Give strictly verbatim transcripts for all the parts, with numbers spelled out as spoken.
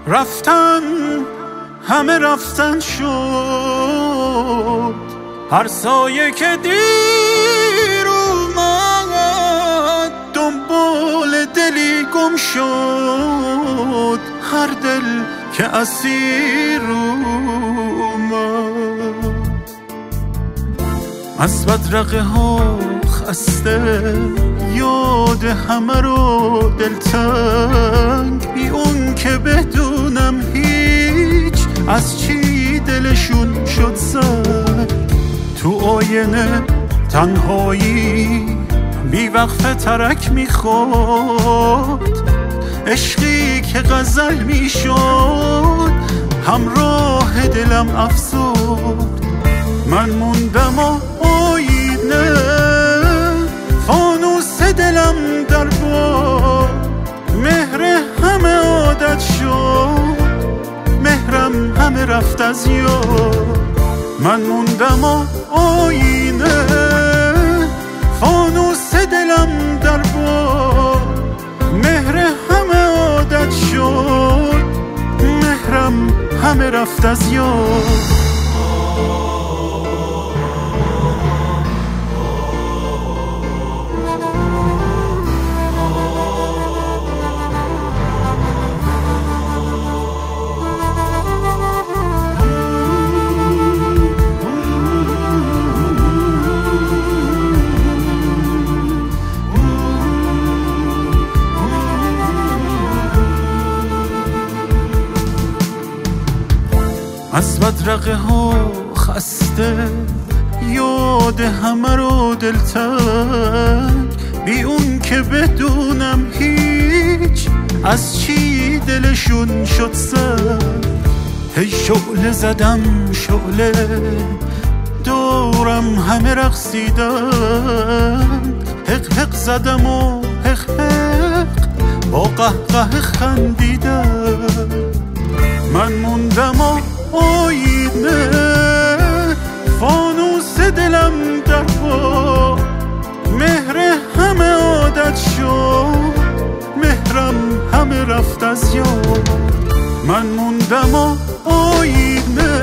رفتن همه رفتن شد، هر سایه که دیر اومد دنبال دلی گم شد، هر دل که اسیر اومد. از بدرقه ها خسته یاد همه رو دلتنگ، بی اون که بدونم هیچ از چی دلشون شد زنگ. تو آینه تنهایی بی وقفه ترک میخورد، عشقی که غزل میشد همراه دلم افسرد. من موندم و آینه فانوس دلم در باد، مهر همه عادت شد، مهرم همه رفت از یاد. من موندم و آینه فانوس دلم در باد، مهر همه عادت شد، مهرم همه رفت از یاد. از بدرقه ها خسته یاد همه رو دلتنگ، بی اون که بدونم هیچ از چی دلشون شد سنگ. هی شعله زدم شعله دورم همه رقصیدن، حق حق زدم و حق حق با قهقه خندیدن. من موندم و آینه فانوس دلم در باد، مهر همه عادت شد، مهرم همه رفت از یاد. من موندم و آینه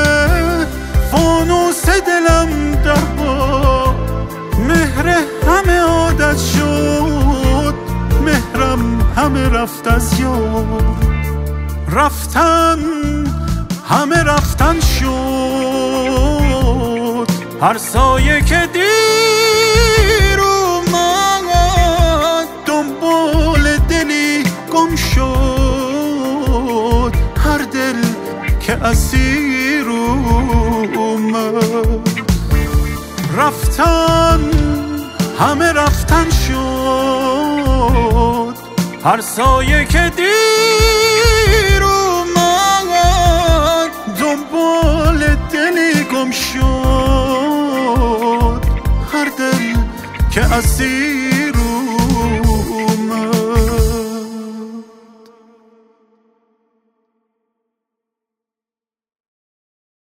فانوس دلم در باد، مهر همه عادت شد، مهرم همه رفت از یاد. رفتن همه رفتن شد، هر سایه که دیر اومد دنبال دلی گم شد، هر دل که اسیر اومد. رفتن همه رفتن شد، هر سایه که دیر دنبال دلی گم شد، هر دل که اسیر